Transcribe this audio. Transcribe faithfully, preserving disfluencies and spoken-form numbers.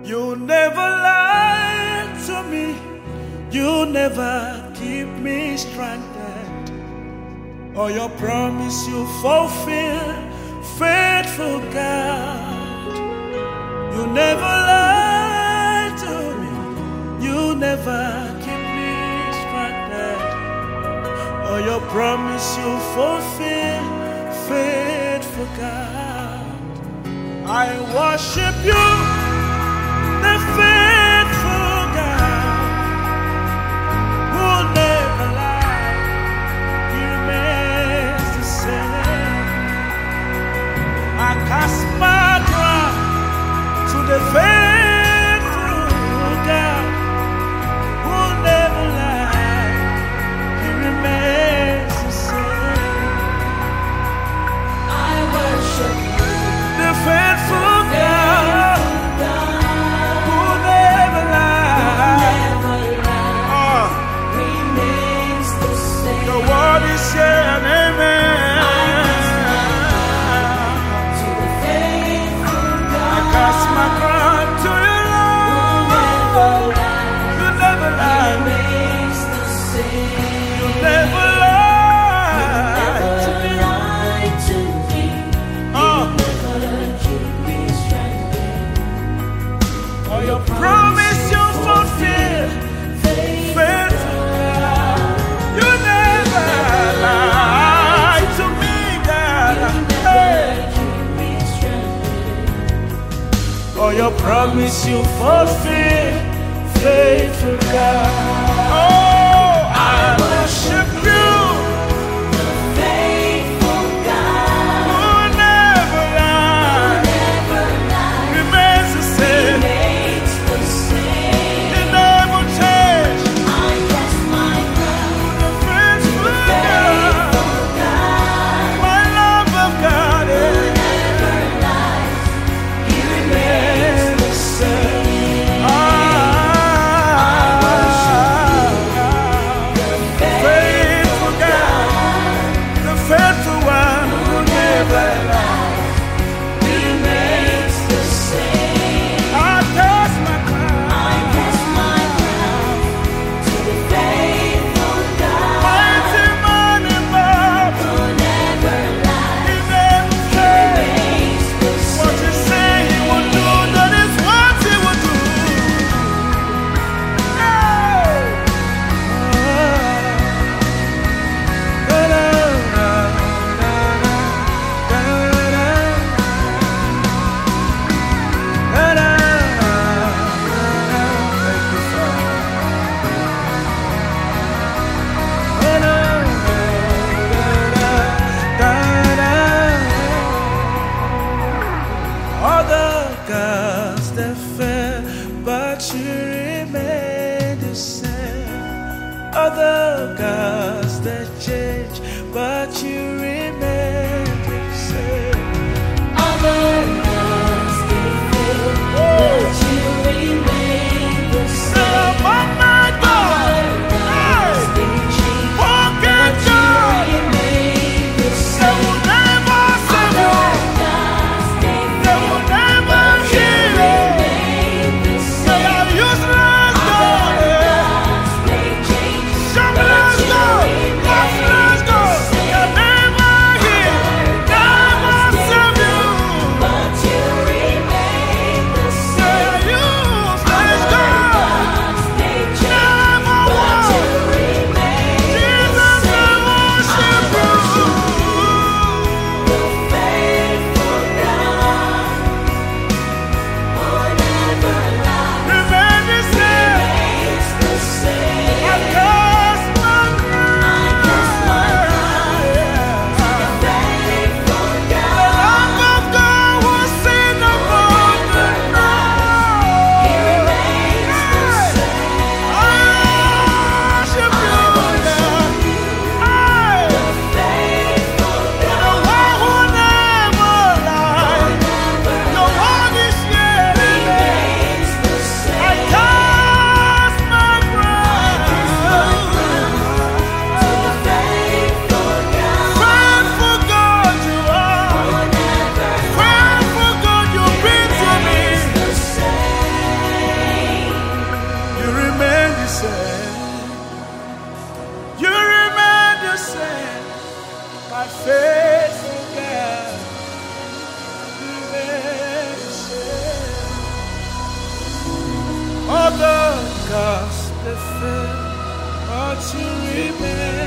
You never lie to me. You never keep me stranded. Or your promise you fulfill, faithful God. You never lie to me. You never keep me stranded. Or your promise you fulfill, faithful God. I worship you, the faithful God, who never lies, He remains the same. I cast my crown to the faithful God, who never lies, He remains the same. I worship you, the faithful God. Promise you fulfill, faithful God. You never lie to me, God. Hey. Oh, your promise you fulfill, faithful God. Oh, I worship you. my faithful God. All the gods they fail, but you remain.